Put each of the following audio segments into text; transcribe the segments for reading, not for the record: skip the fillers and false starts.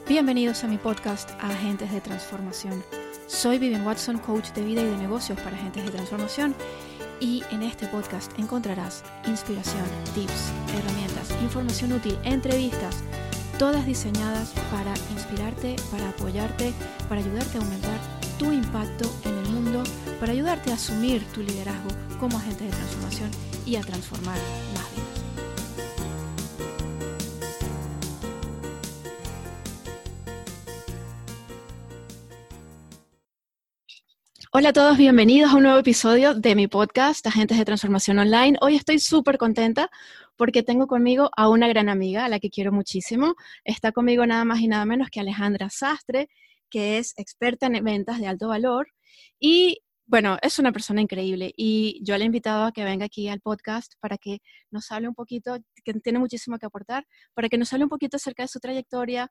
Bienvenidos a mi podcast Agentes de Transformación. Soy Vivian Watson, coach de vida y de negocios para agentes de transformación, y en este podcast encontrarás inspiración, tips, herramientas, información útil, entrevistas, todas diseñadas para inspirarte, para apoyarte, para ayudarte a aumentar tu impacto en el mundo, para ayudarte a asumir tu liderazgo como agente de transformación y a transformar más vidas. Hola a todos, bienvenidos a un nuevo episodio de mi podcast, Agentes de Transformación Online. Hoy estoy súper contenta porque tengo conmigo a una gran amiga, a la que quiero muchísimo. Está conmigo nada más y nada menos que Alejandra Sastre, que es experta en ventas de alto valor y, bueno, es una persona increíble. Y yo le he invitado a que venga aquí al podcast para que nos hable un poquito, que tiene muchísimo que aportar, para que nos hable un poquito acerca de su trayectoria.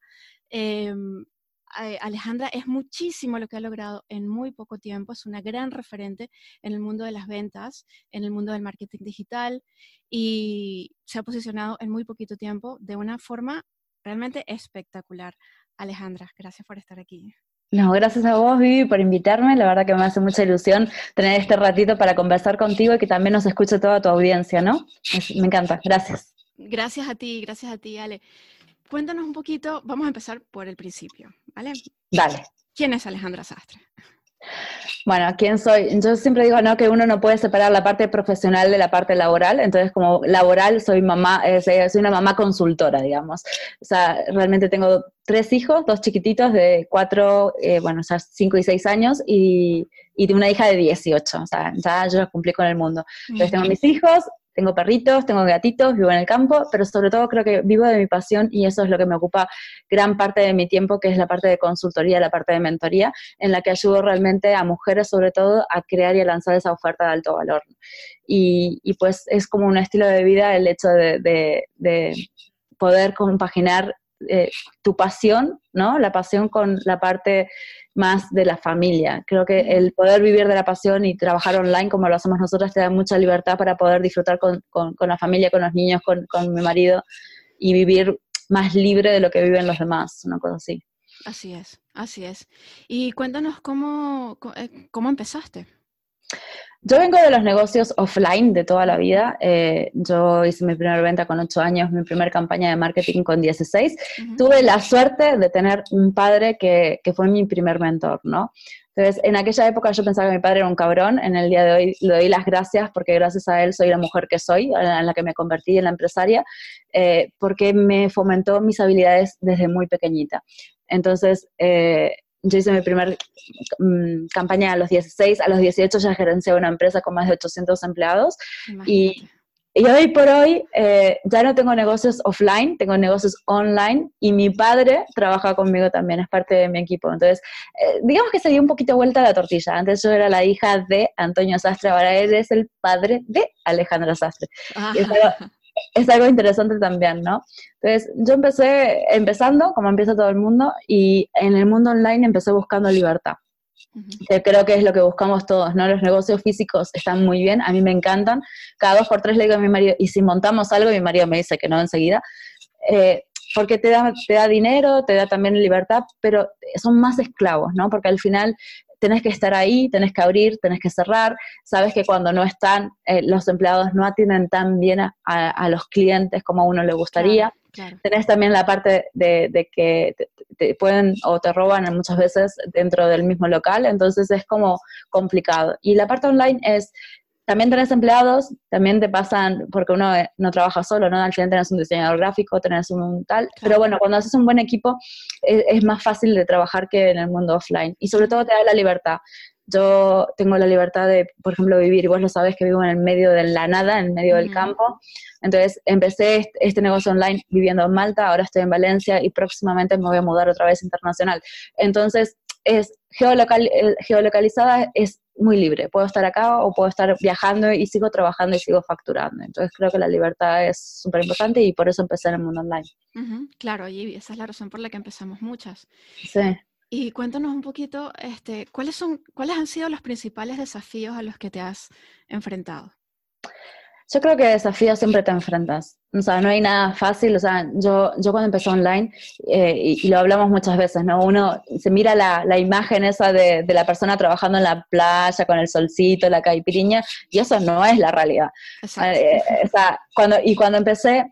Alejandra es muchísimo lo que ha logrado en muy poco tiempo, es una gran referente en el mundo de las ventas, en el mundo del marketing digital, y se ha posicionado en muy poquito tiempo de una forma realmente espectacular. Alejandra, gracias por estar aquí. No, gracias a vos, Vivi, por invitarme. La verdad que me hace mucha ilusión tener este ratito para conversar contigo y que también nos escuche toda tu audiencia, ¿no? Me encanta, gracias. Gracias a ti, Ale. Cuéntanos un poquito, vamos a empezar por el principio, ¿vale? Dale. ¿Quién es Alejandra Sastre? Bueno, ¿quién soy? Yo siempre digo, ¿no?, que uno no puede separar la parte profesional de la parte laboral. Entonces, como laboral, soy mamá, soy una mamá consultora, digamos. O sea, realmente tengo 3 hijos, 2 chiquititos de 4, ya 5 y 6 años, y una hija de 18. O sea, ya yo cumplí con el mundo. Entonces, tengo mis hijos, tengo perritos, tengo gatitos, vivo en el campo, pero sobre todo creo que vivo de mi pasión, y eso es lo que me ocupa gran parte de mi tiempo, que es la parte de consultoría, la parte de mentoría, en la que ayudo realmente a mujeres, sobre todo, a crear y a lanzar esa oferta de alto valor. Y pues es como un estilo de vida el hecho de poder compaginar tu pasión, ¿no? La pasión con la parte más de la familia. Creo que el poder vivir de la pasión y trabajar online como lo hacemos nosotros te da mucha libertad para poder disfrutar con la familia, con los niños, con mi marido, y vivir más libre de lo que viven los demás, una cosa así. Así es, así es. Y cuéntanos cómo empezaste. Yo vengo de los negocios offline de toda la vida. Yo hice mi primera venta con 8 años, mi primera campaña de marketing con 16. Tuve la suerte de tener un padre que fue mi primer mentor, ¿no? Entonces, en aquella época yo pensaba que mi padre era un cabrón. En el día de hoy le doy las gracias porque gracias a él soy la mujer que soy, en la que me convertí en la empresaria, porque me fomentó mis habilidades desde muy pequeñita. Entonces, yo hice mi primer campaña a los 16, a los 18 ya gerenciaba una empresa con más de 800 empleados. Imagínate. Y hoy por hoy ya no tengo negocios offline, tengo negocios online, y mi padre trabaja conmigo también, es parte de mi equipo. Entonces, digamos que se dio un poquito vuelta la tortilla. Antes yo era la hija de Antonio Sastre, ahora él es el padre de Alejandra Sastre. Y es algo interesante también, ¿no? Entonces, yo empezando, como empieza todo el mundo, y en el mundo online empecé buscando libertad. Que creo que es lo que buscamos todos, ¿no? Los negocios físicos están muy bien, a mí me encantan. Cada 2 por 3 le digo a mi marido, ¿y si montamos algo? Y mi marido me dice que no enseguida. Porque te da dinero, te da también libertad, pero son más esclavos, ¿no? Porque al final tenés que estar ahí, tenés que abrir, tenés que cerrar. Sabes que cuando no están, los empleados no atienden tan bien a los clientes como a uno le gustaría. Claro. Tenés también la parte de que te pueden o te roban muchas veces dentro del mismo local, entonces es como complicado. Y la parte online es, también tenés empleados, también te pasan, porque uno no trabaja solo, ¿no? Al final tenés un diseñador gráfico, tenés un tal, claro. Pero bueno, cuando haces un buen equipo es más fácil de trabajar que en el mundo offline, y sobre todo te da la libertad. Yo tengo la libertad de, por ejemplo, vivir, y vos lo sabés que vivo en el medio de la nada, en el medio del campo. Entonces empecé este negocio online viviendo en Malta, ahora estoy en Valencia y próximamente me voy a mudar otra vez internacional. Entonces es geolocalizada, es muy libre. Puedo estar acá o puedo estar viajando y sigo trabajando y sigo facturando. Entonces creo que la libertad es súper importante y por eso empecé en el mundo online. Claro, y esa es la razón por la que empezamos muchas. Sí. Y cuéntanos un poquito, ¿cuáles han sido los principales desafíos a los que te has enfrentado? Yo creo que desafíos siempre te enfrentas. O sea, no hay nada fácil. O sea, yo cuando empecé online, y lo hablamos muchas veces, ¿no? Uno se mira la imagen esa de la persona trabajando en la playa con el solcito, la caipiriña, y eso no es la realidad. O sea, cuando empecé,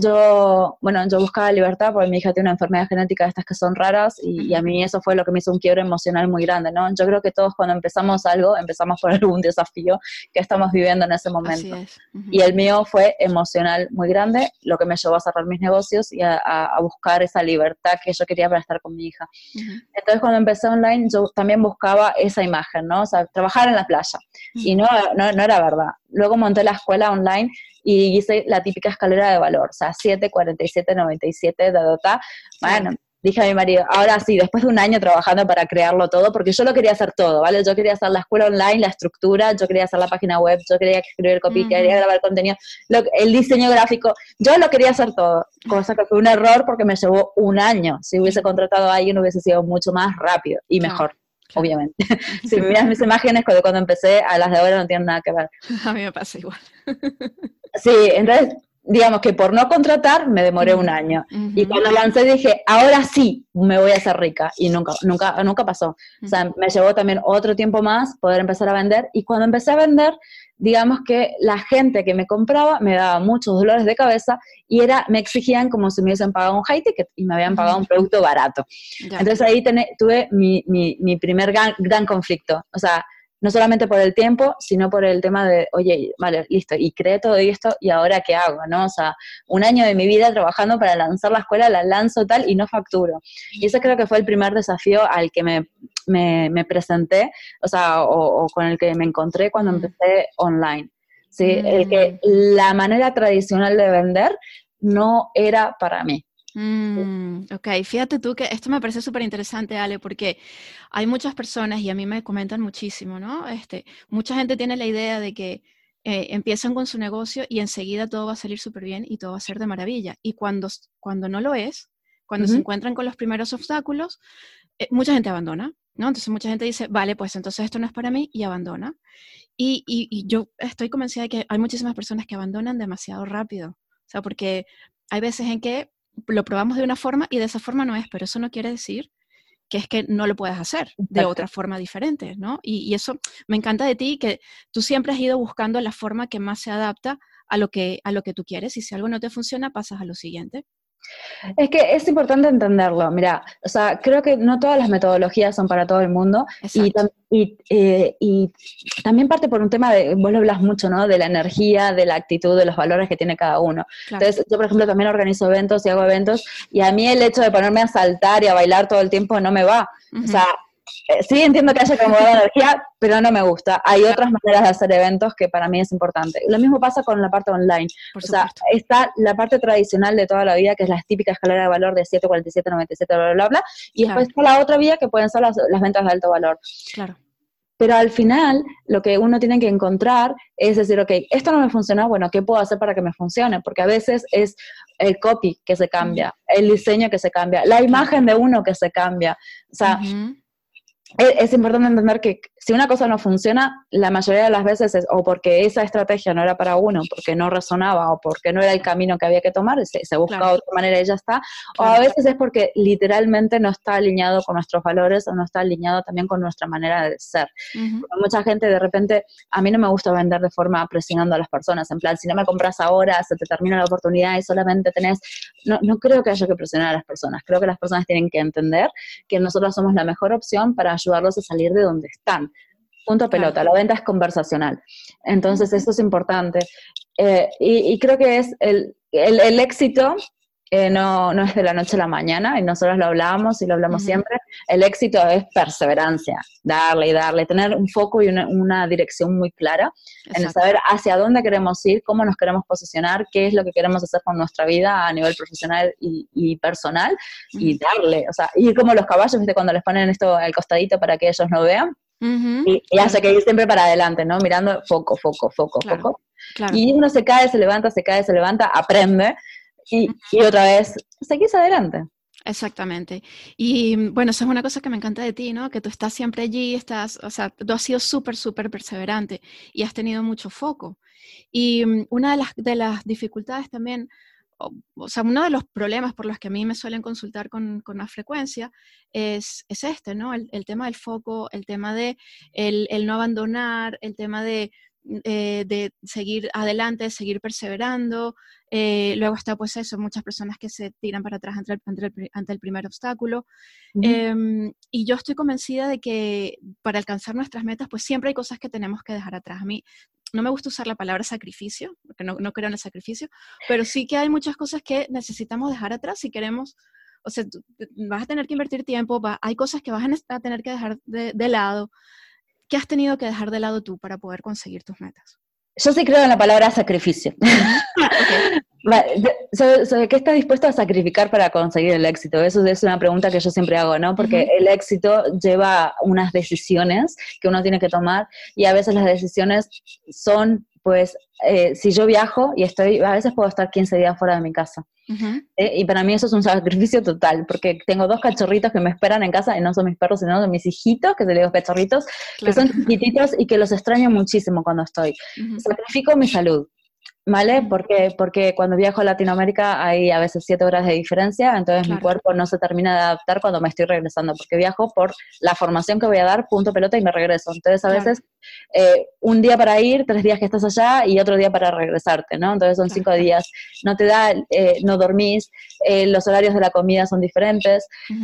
yo buscaba libertad porque mi hija tiene una enfermedad genética de estas que son raras y a mí eso fue lo que me hizo un quiebre emocional muy grande, ¿no? Yo creo que todos cuando empezamos algo, empezamos por algún desafío que estamos viviendo en ese momento. Así es. Y el mío fue emocional muy grande, lo que me llevó a cerrar mis negocios y a buscar esa libertad que yo quería para estar con mi hija. Entonces cuando empecé online, yo también buscaba esa imagen, ¿no? O sea, trabajar en la playa. Y no era verdad. Luego monté la escuela online y hice la típica escalera de valor, o sea, 7, 47, 97, bueno, dije a mi marido, ahora sí, después de un año trabajando para crearlo todo, porque yo lo quería hacer todo, ¿vale? Yo quería hacer la escuela online, la estructura, yo quería hacer la página web, yo quería escribir el copy, quería grabar contenido, el diseño gráfico, yo lo quería hacer todo, cosa que fue un error porque me llevó un año. Si hubiese contratado a alguien hubiese sido mucho más rápido y mejor. Claro. Obviamente. Si miras mis imágenes cuando empecé, a las de ahora no tienen nada que ver. A mí me pasa igual. Sí, entonces, digamos que por no contratar me demoré un año. Y cuando lancé dije, ahora sí me voy a hacer rica. Y nunca pasó. O sea, me llevó también otro tiempo más poder empezar a vender. Y cuando empecé a vender, digamos que la gente que me compraba me daba muchos dolores de cabeza y me exigían como si me hubiesen pagado un high ticket y me habían pagado un producto barato. Ya. Entonces ahí tuve mi primer gran conflicto. O sea, no solamente por el tiempo, sino por el tema de, oye, vale, listo, y creé todo esto, ¿y ahora qué hago? ¿No? O sea, un año de mi vida trabajando para lanzar la escuela, la lanzo tal, y no facturo. Y ese creo que fue el primer desafío al que me presenté, o sea, o con el que me encontré cuando empecé online. ¿Sí? El que la manera tradicional de vender no era para mí. Ok, fíjate tú que esto me parece súper interesante, Ale, porque hay muchas personas, y a mí me comentan muchísimo, ¿no? Mucha gente tiene la idea de que empiezan con su negocio y enseguida todo va a salir súper bien y todo va a ser de maravilla. Y cuando no lo es, cuando se encuentran con los primeros obstáculos, mucha gente abandona, ¿no? Entonces mucha gente dice, vale, pues entonces esto no es para mí, y abandona. Y yo estoy convencida de que hay muchísimas personas que abandonan demasiado rápido. O sea, porque hay veces en que lo probamos de una forma y de esa forma no es, pero eso no quiere decir que es que no lo puedas hacer de otra forma diferente, ¿no? Y eso me encanta de ti, que tú siempre has ido buscando la forma que más se adapta a lo que tú quieres, y si algo no te funciona, pasas a lo siguiente. Es que es importante entenderlo. Mira, o sea, creo que no todas las metodologías son para todo el mundo. Y también parte por un tema de, vos lo hablas mucho, ¿no? De la energía, de la actitud, de los valores que tiene cada uno. Claro. Entonces, yo, por ejemplo, también organizo eventos y hago eventos, y a mí el hecho de ponerme a saltar y a bailar todo el tiempo no me va. O sea, sí entiendo que haya que mover energía, pero no me gusta. Hay otras maneras de hacer eventos que para mí es importante. Lo mismo pasa con la parte online. O sea, está la parte tradicional de toda la vida, que es la típica escalera de valor de 7, 47, 97, bla, bla, bla, y después está la otra vía, que pueden ser las ventas de alto valor. Claro. Pero al final, lo que uno tiene que encontrar es decir, ok, esto no me funciona, bueno, ¿qué puedo hacer para que me funcione? Porque a veces es el copy que se cambia, el diseño que se cambia, la imagen de uno que se cambia. O sea, es importante entender que si una cosa no funciona, la mayoría de las veces es o porque esa estrategia no era para uno, porque no resonaba, o porque no era el camino que había que tomar, se busca otra manera y ya está, o a veces es porque literalmente no está alineado con nuestros valores o no está alineado también con nuestra manera de ser. Mucha gente de repente, a mí no me gusta vender de forma presionando a las personas, en plan, si no me compras ahora, se te termina la oportunidad y solamente tenés... No creo que haya que presionar a las personas, creo que las personas tienen que entender que nosotros somos la mejor opción para ayudarlos a salir de donde están. Punto pelota, la venta es conversacional. Entonces, eso es importante. Y creo que es el éxito no es de la noche a la mañana, y nosotros lo hablábamos y lo hablamos siempre. El éxito es perseverancia, darle y darle, tener un foco y una dirección muy clara. Exacto. En el saber hacia dónde queremos ir, cómo nos queremos posicionar, qué es lo que queremos hacer con nuestra vida a nivel profesional y personal, y darle, o sea, ir como los caballos, ¿viste? Cuando les ponen esto al costadito para que ellos no vean. Y hace que ir siempre para adelante, ¿no? Mirando foco. Claro. Y uno se cae, se levanta, aprende y otra vez seguís adelante. Exactamente. Y bueno, eso es una cosa que me encanta de ti, ¿no? Que tú estás siempre allí, o sea, tú has sido súper, súper perseverante y has tenido mucho foco. Y una de las dificultades también, o sea, uno de los problemas por los que a mí me suelen consultar con más frecuencia es este, ¿no? El tema del foco, el tema de el no abandonar, el tema de seguir adelante, seguir perseverando. Luego está pues eso, muchas personas que se tiran para atrás ante el primer obstáculo. Y yo estoy convencida de que para alcanzar nuestras metas, pues siempre hay cosas que tenemos que dejar atrás. A mí no me gusta usar la palabra sacrificio, porque no creo en el sacrificio, pero sí que hay muchas cosas que necesitamos dejar atrás si queremos, o sea, vas a tener que invertir tiempo, hay cosas que vas a tener que dejar de lado. ¿Qué has tenido que dejar de lado tú para poder conseguir tus metas? Yo sí creo en la palabra sacrificio. Okay. ¿Sobre qué estás dispuesto a sacrificar para conseguir el éxito? Eso es una pregunta que yo siempre hago, ¿no? Porque el éxito lleva unas decisiones que uno tiene que tomar y a veces las decisiones son, pues, si yo viajo y a veces puedo estar 15 días fuera de mi casa. Y para mí eso es un sacrificio total, porque tengo 2 cachorritos que me esperan en casa, y no son mis perros, sino son mis hijitos, que se les digo cachorritos, claro, que son chiquititos y que los extraño muchísimo cuando estoy. Sacrifico mi salud, ¿vale? Porque cuando viajo a Latinoamérica hay a veces 7 horas de diferencia, entonces claro, mi cuerpo no se termina de adaptar cuando me estoy regresando, porque viajo por la formación que voy a dar, punto pelota, y me regreso. Entonces a veces un día para ir, 3 días que estás allá y otro día para regresarte, ¿no? Entonces son 5 días. No te da, no dormís, los horarios de la comida son diferentes.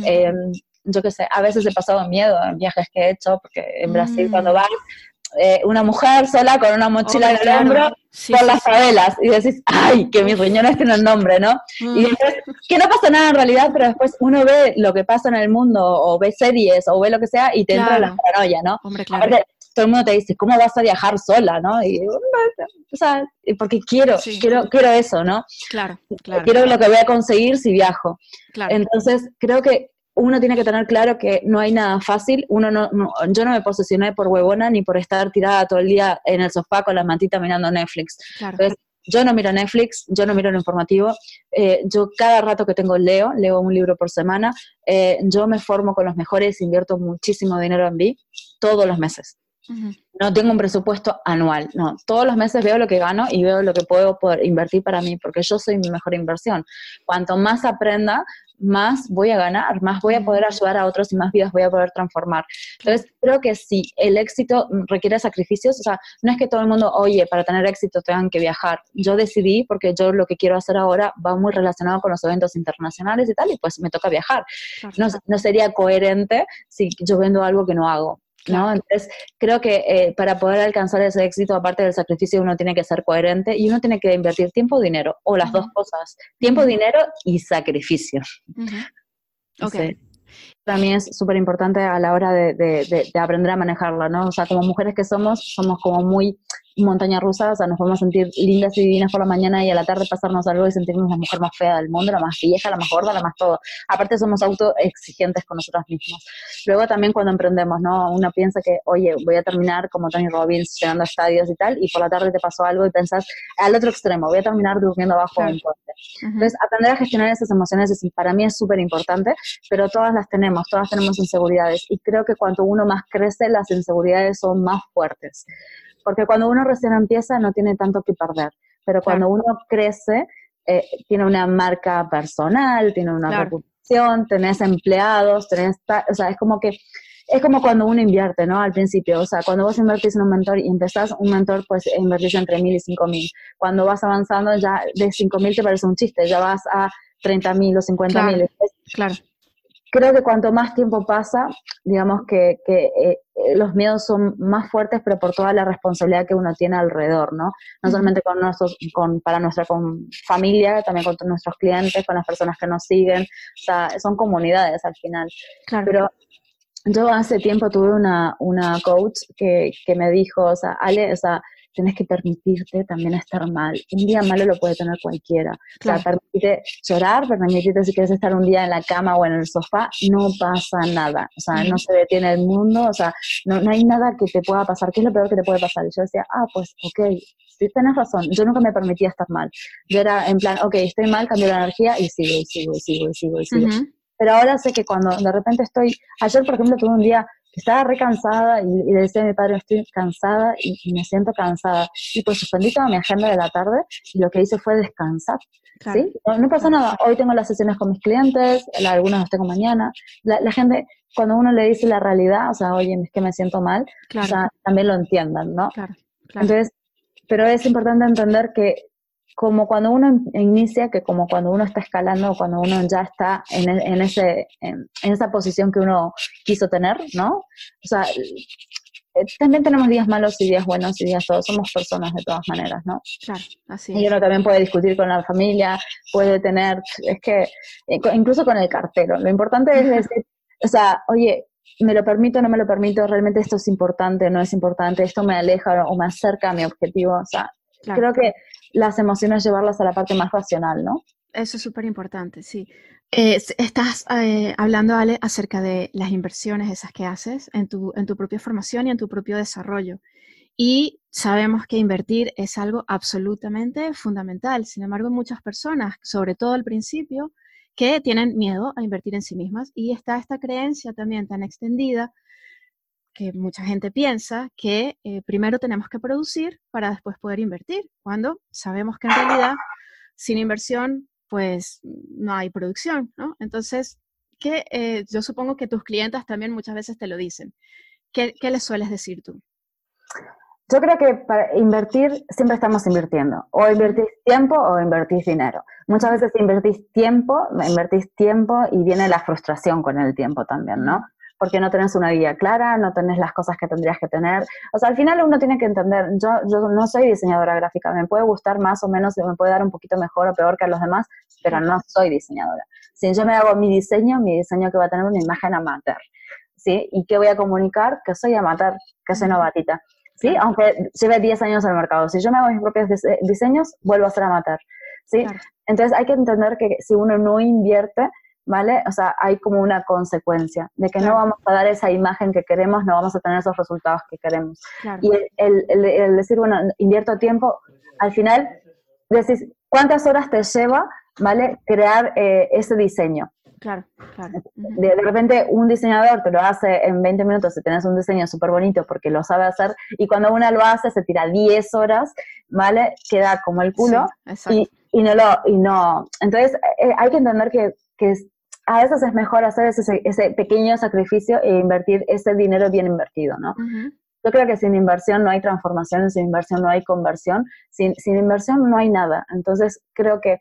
Yo qué sé, a veces he pasado miedo en viajes que he hecho, porque en Brasil cuando vas, una mujer sola con una mochila en el hombro por las favelas y decís, ay, que mis riñones tienen nombre, ¿no? Y después, que no pasa nada en realidad, pero después uno ve lo que pasa en el mundo o ve series o ve lo que sea y te entra la paranoia, ¿no? Hombre, claro. Aparte, todo el mundo te dice, ¿cómo vas a viajar sola, no? Y, o sea, porque quiero eso, ¿no? Claro. Quiero lo que voy a conseguir si viajo. Claro. Entonces, creo que uno tiene que tener claro que no hay nada fácil. Yo no me posicioné por huevona ni por estar tirada todo el día en el sofá con la mantita mirando Netflix. Claro. Entonces, yo no miro Netflix, yo no miro el informativo, yo cada rato que tengo leo un libro por semana, yo me formo con los mejores, invierto muchísimo dinero en mí todos los meses. No tengo un presupuesto anual, no, todos los meses veo lo que gano y veo lo que puedo poder invertir para mí, porque yo soy mi mejor inversión. Cuanto más aprenda, más voy a ganar, más voy a poder ayudar a otros y más vidas voy a poder transformar. Entonces, creo que sí, el éxito requiere sacrificios, o sea, no es que todo el mundo, oye, para tener éxito tengan que viajar. Yo decidí, porque yo lo que quiero hacer ahora va muy relacionado con los eventos internacionales y tal, y pues me toca viajar. Claro. No sería coherente si yo vendo algo que no hago. ¿No? Entonces, creo que para poder alcanzar ese éxito, aparte del sacrificio, uno tiene que ser coherente y uno tiene que invertir tiempo o dinero, o las dos cosas, tiempo, dinero y sacrificio. Okay. Para mí es súper importante a la hora de aprender a manejarlo, ¿no? O sea, como mujeres que somos como muy montaña rusa, o sea, nos podemos sentir lindas y divinas por la mañana y a la tarde pasarnos algo y sentirnos la mujer más fea del mundo, la más vieja, la más gorda, la más todo. Aparte somos autoexigentes con nosotras mismas. Luego también cuando emprendemos, ¿no? Uno piensa que, oye, voy a terminar como Tony Robbins, llegando a estadios y tal, y por la tarde te pasó algo y pensás al otro extremo, voy a terminar durmiendo abajo de un puente. Entonces, aprender a gestionar esas emociones para mí es súper importante, pero todas tenemos inseguridades, y creo que cuanto uno más crece, las inseguridades son más fuertes. Porque cuando uno recién empieza no tiene tanto que perder, pero cuando uno crece, tiene una marca personal, tiene una reputación, tenés empleados, o sea, es como cuando uno invierte, ¿no? Al principio, o sea, cuando vos invertís en un mentor y empezás, un mentor pues invertís entre 1.000 y 5.000. Cuando vas avanzando ya de 5.000 te parece un chiste, ya vas a 30.000 o 50.000. Claro. Creo que cuanto más tiempo pasa, digamos que los miedos son más fuertes, pero por toda la responsabilidad que uno tiene alrededor, ¿no? No solamente para nuestra familia, también con nuestros clientes, con las personas que nos siguen, o sea, son comunidades al final. Claro. Pero yo hace tiempo tuve una coach que me dijo, o sea, Ale, o sea, tenés que permitirte también estar mal. Un día malo lo puede tener cualquiera. Claro. O sea, permitirte llorar, permitirte si quieres estar un día en la cama o en el sofá, no pasa nada. O sea, no se detiene el mundo, o sea, no hay nada que te pueda pasar. ¿Qué es lo peor que te puede pasar? Y yo decía, pues, ok, sí, tenés razón. Yo nunca me permitía estar mal. Yo era en plan, ok, estoy mal, cambio la energía y sigo. pero ahora sé que cuando de repente ayer por ejemplo tuve un día que estaba re cansada y le decía a mi padre, estoy cansada y me siento cansada, y pues suspendí toda mi agenda de la tarde y lo que hice fue descansar, Claro, ¿sí? No pasa claro, nada, hoy tengo las sesiones con mis clientes, algunas las tengo mañana, la gente, cuando uno le dice la realidad, o sea, oye, es que me siento mal, o claro, sea, también lo entiendan, ¿no? claro, claro. Entonces, pero es importante entender que como cuando uno inicia, que como cuando uno está escalando, cuando uno ya está en esa posición que uno quiso tener, ¿no? O sea, también tenemos días malos y días buenos y días todos, somos personas de todas maneras, ¿no? Claro, así Y es. uno también puede discutir con la familia, puede tener, es que, incluso con el cartero, lo importante es decir, o sea, oye, me lo permito, no me lo permito, realmente esto es importante, no es importante, esto me aleja o me acerca a mi objetivo, o sea, Claro, creo que las emociones llevarlas a la parte más racional, ¿no? eso es súper importante, sí. Estás hablando, Ale, acerca de las inversiones esas que haces en tu propia formación y en tu propio desarrollo. Y sabemos que invertir es algo absolutamente fundamental. Sin embargo, hay muchas personas, sobre todo al principio, que tienen miedo a invertir en sí mismas. Y está esta creencia también tan extendida que mucha gente piensa que primero tenemos que producir para después poder invertir, cuando sabemos que en realidad sin inversión pues no hay producción, ¿no? Entonces, yo supongo que tus clientas también muchas veces te lo dicen. ¿Qué les sueles decir tú? Yo creo que para invertir siempre estamos invirtiendo, o invertís tiempo o invertís dinero. Muchas veces invertís tiempo y viene la frustración con el tiempo también, ¿no? Porque no tenés una guía clara, no tenés las cosas que tendrías que tener. O sea, al final uno tiene que entender, yo no soy diseñadora gráfica, me puede gustar más o menos, me puede dar un poquito mejor o peor que a los demás, pero no soy diseñadora. Si yo me hago mi diseño que va a tener una imagen amateur, ¿sí? ¿Y qué voy a comunicar? Que soy amateur, que soy novatita. ¿Sí? Claro. Aunque lleve 10 años al mercado. Si yo me hago mis propios diseños, vuelvo a ser amateur, ¿sí? Claro. Entonces hay que entender que si uno no invierte, ¿vale? O sea, hay como una consecuencia de que no vamos a dar esa imagen que queremos, no vamos a tener esos resultados que queremos. Claro. Y el decir, bueno, invierto tiempo, al final decís, ¿cuántas horas te lleva, ¿vale? Crear ese diseño? Claro. De repente un diseñador te lo hace en 20 minutos si tenés un diseño súper bonito porque lo sabe hacer, y cuando una lo hace se tira 10 horas, ¿vale? Queda como el culo, sí, y no. Entonces hay que entender que a veces es mejor hacer ese pequeño sacrificio e invertir ese dinero bien invertido, ¿no? Yo creo que sin inversión no hay transformación, sin inversión no hay conversión, sin inversión no hay nada. Entonces creo que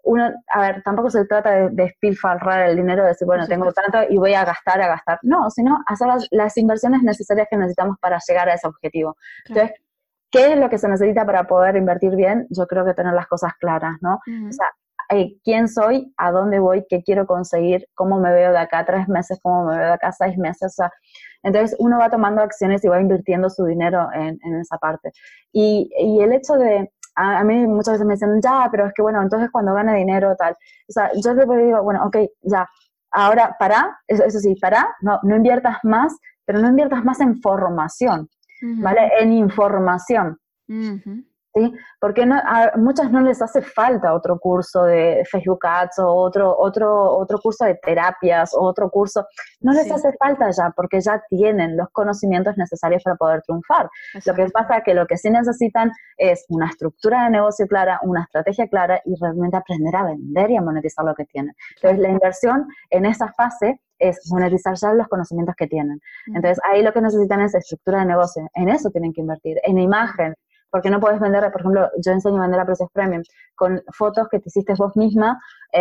tampoco se trata de despilfarrar el dinero, de decir, bueno, tengo tanto y voy a gastar. No, sino hacer las inversiones necesarias que necesitamos para llegar a ese objetivo. Claro. Entonces, ¿qué es lo que se necesita para poder invertir bien? Yo creo que tener las cosas claras, ¿no? O sea, quién soy, a dónde voy, qué quiero conseguir, cómo me veo de acá a 3 meses, cómo me veo de acá a 6 meses, o sea, entonces uno va tomando acciones y va invirtiendo su dinero en esa parte. Y el hecho de, a mí muchas veces me dicen, ya, pero es que bueno, entonces cuando gane dinero, tal, o sea, yo le digo, bueno, ok, ya, ahora para, eso sí, para, no inviertas más, pero no inviertas más en formación, ¿vale? En información. ¿Sí? Porque a muchas no les hace falta otro curso de Facebook Ads o otro curso de terapias o otro curso. No les hace falta ya, porque ya tienen los conocimientos necesarios para poder triunfar. Exacto. Lo que pasa es que lo que sí necesitan es una estructura de negocio clara, una estrategia clara y realmente aprender a vender y a monetizar lo que tienen. Entonces, la inversión en esa fase es monetizar ya los conocimientos que tienen. Entonces, ahí lo que necesitan es estructura de negocio. En eso tienen que invertir, en imagen. Porque no puedes vender, por ejemplo, yo enseño a vender a precios premium con fotos que te hiciste vos misma,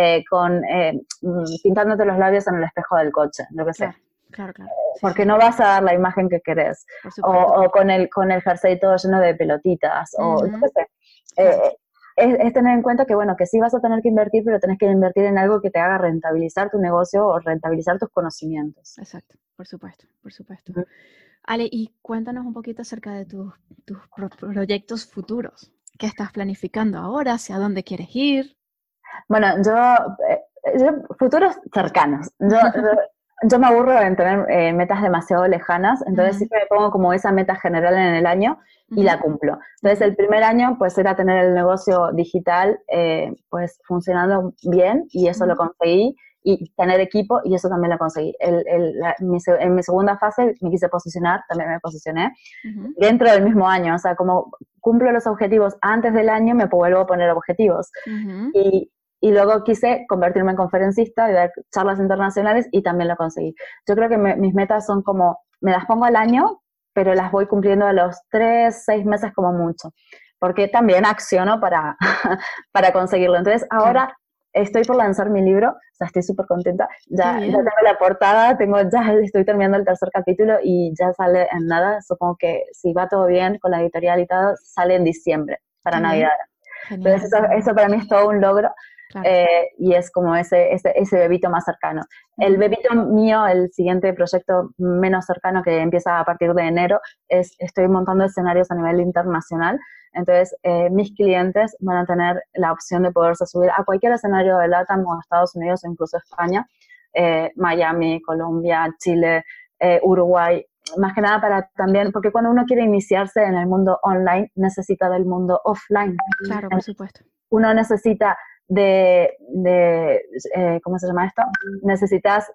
pintándote los labios en el espejo del coche, lo que sea. Claro. Porque no vas a dar la imagen que querés. O con el jersey todo lleno de pelotitas, o lo que sea. Es tener en cuenta que, bueno, que sí vas a tener que invertir, pero tenés que invertir en algo que te haga rentabilizar tu negocio o rentabilizar tus conocimientos. Exacto, por supuesto. Ale, y cuéntanos un poquito acerca de tus proyectos futuros. ¿Qué estás planificando ahora? ¿Hacia dónde quieres ir? Bueno, yo futuros cercanos. Yo me aburro en tener metas demasiado lejanas, entonces siempre me pongo como esa meta general en el año y la cumplo. Entonces el primer año pues era tener el negocio digital pues funcionando bien, y eso lo conseguí. y tener equipo, y eso también lo conseguí. En mi segunda fase me quise posicionar, también me posicioné, dentro del mismo año, o sea, como cumplo los objetivos antes del año, me vuelvo a poner objetivos. Y luego quise convertirme en conferencista y dar charlas internacionales y también lo conseguí. Yo creo que mis metas son como, me las pongo al año, pero las voy cumpliendo a los 3, 6 meses como mucho, porque también acciono para, para conseguirlo. Entonces ahora estoy por lanzar mi libro, o sea, estoy súper contenta, ya tengo la portada, ya estoy terminando el 3er capítulo y ya sale en nada, supongo que si va todo bien con la editorial y todo, sale en diciembre, para Navidad. Entonces eso para mí es todo un logro. Claro. Y es como ese bebito más cercano. El bebito mío, el siguiente proyecto menos cercano que empieza a partir de enero, estoy montando escenarios a nivel internacional. Entonces, mis clientes van a tener la opción de poderse subir a cualquier escenario de LATAM o Estados Unidos o incluso España, Miami, Colombia, Chile, Uruguay, más que nada para también, porque cuando uno quiere iniciarse en el mundo online, necesita del mundo offline. Claro, por supuesto. Uno necesita ¿cómo se llama esto? Necesitas,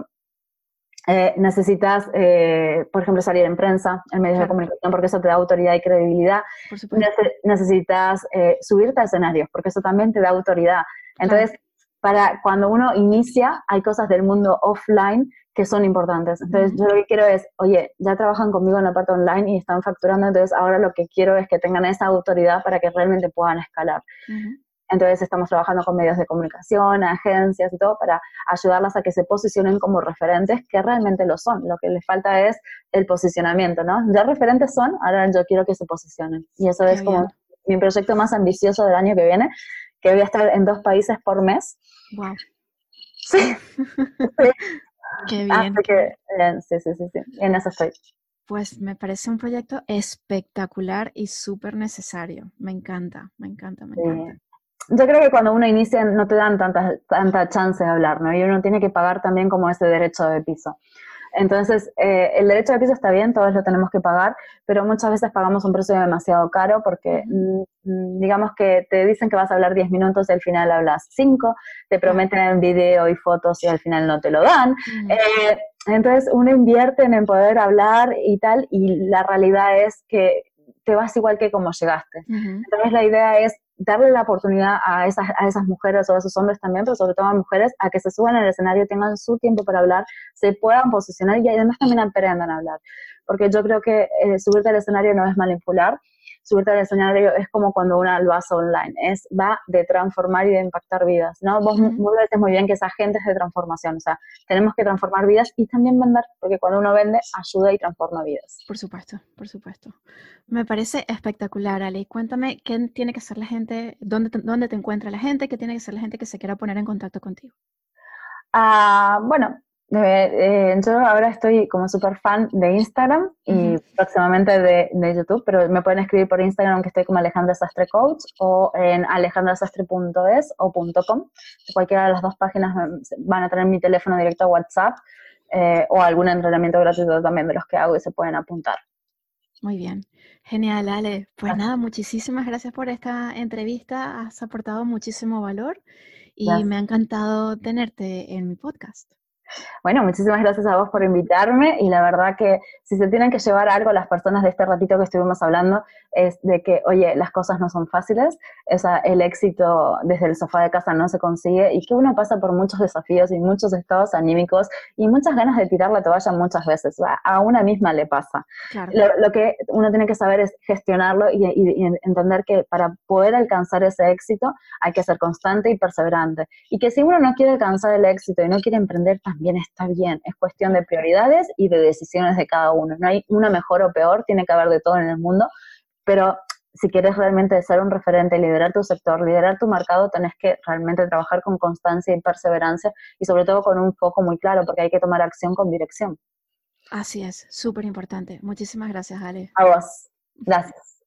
por ejemplo, salir en prensa, en medios de comunicación, porque eso te da autoridad y credibilidad. Necesitas subirte a escenarios, porque eso también te da autoridad. Entonces, para cuando uno inicia, hay cosas del mundo offline que son importantes. Entonces, yo lo que quiero es, oye, ya trabajan conmigo en la parte online y están facturando, entonces ahora lo que quiero es que tengan esa autoridad para que realmente puedan escalar. Entonces estamos trabajando con medios de comunicación, agencias y todo para ayudarlas a que se posicionen como referentes, que realmente lo son. Lo que les falta es el posicionamiento, ¿no? Ya referentes son, ahora yo quiero que se posicionen. Y eso es como mi proyecto más ambicioso del año que viene, que voy a estar en 2 países por mes. ¡Wow! Sí. ¡Qué bien! Así que, sí, en eso estoy. Pues me parece un proyecto espectacular y súper necesario. Me encanta, me encanta, me encanta. Yo creo que cuando uno inicia no te dan tanta chance de hablar, ¿no? Y uno tiene que pagar también como ese derecho de piso. Entonces, el derecho de piso está bien, todos lo tenemos que pagar, pero muchas veces pagamos un precio demasiado caro porque digamos que te dicen que vas a hablar 10 minutos y al final hablas 5, te prometen video y fotos y al final no te lo dan. Entonces, uno invierte en poder hablar y tal, y la realidad es que te vas igual que como llegaste. Entonces, la idea es darle la oportunidad a esas mujeres o a esos hombres también, pero sobre todo a mujeres, a que se suban al escenario, tengan su tiempo para hablar, se puedan posicionar y además también aprendan a hablar. Porque yo creo que subirte al escenario no es manipular, subirte al escenario es como cuando uno lo hace online, va de transformar y de impactar vidas, ¿no? Vos lo dices muy bien que esa gente es de transformación, o sea, tenemos que transformar vidas y también vender, porque cuando uno vende, ayuda y transforma vidas. Por supuesto, por supuesto. Me parece espectacular, Ale. Cuéntame, ¿qué tiene que hacer la gente? ¿Dónde te encuentra la gente? ¿Qué tiene que hacer la gente que se quiera poner en contacto contigo? Bueno, yo ahora estoy como súper fan de Instagram y próximamente de YouTube, pero me pueden escribir por Instagram, que estoy como Alejandra Sastre Coach, o en alejandrasastre.es o .com. Cualquiera de las 2 páginas van a tener mi teléfono directo a WhatsApp o algún entrenamiento gratuito también de los que hago y se pueden apuntar. Muy bien. Genial, Ale. Pues nada, muchísimas gracias por esta entrevista. Has aportado muchísimo valor y me ha encantado tenerte en mi podcast. Bueno, muchísimas gracias a vos por invitarme y la verdad que si se tienen que llevar algo las personas de este ratito que estuvimos hablando es de que, oye, las cosas no son fáciles, el éxito desde el sofá de casa no se consigue y que uno pasa por muchos desafíos y muchos estados anímicos y muchas ganas de tirar la toalla muchas veces, a una misma le pasa. Claro. Lo que uno tiene que saber es gestionarlo y entender que para poder alcanzar ese éxito hay que ser constante y perseverante y que si uno no quiere alcanzar el éxito y no quiere emprender también está bien, es cuestión de prioridades y de decisiones de cada uno. No hay una mejor o peor, tiene que haber de todo en el mundo, pero si quieres realmente ser un referente, liderar tu sector, liderar tu mercado, tenés que realmente trabajar con constancia y perseverancia y sobre todo con un foco muy claro, porque hay que tomar acción con dirección. Así es, súper importante. Muchísimas gracias, Ale. A vos. Gracias.